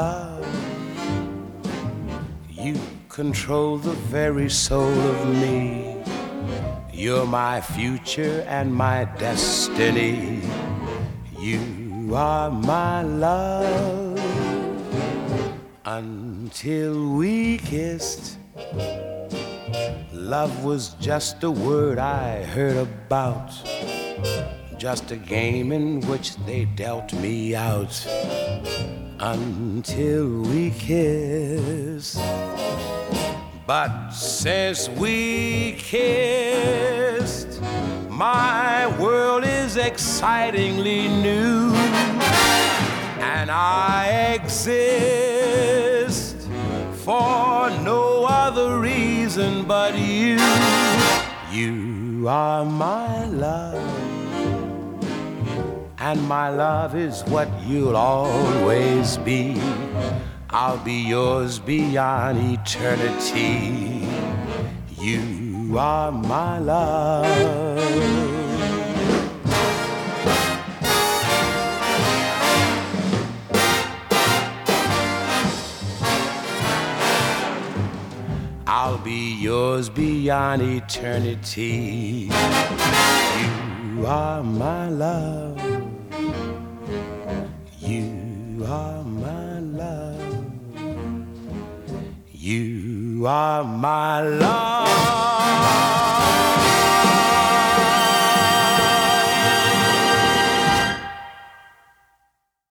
love. You control the very soul of me. You're my future and my destiny. You are my love. Until we kissed, love was just a word I heard about, just a game in which they dealt me out. Until we kissed. But since we kissed, my world is excitingly new, and I exist for no other reason but you. You are my love, and my love is what you'll always be. I'll be yours beyond eternity. You are my love. I'll be yours beyond eternity. You are my love. You are my love. You are my love.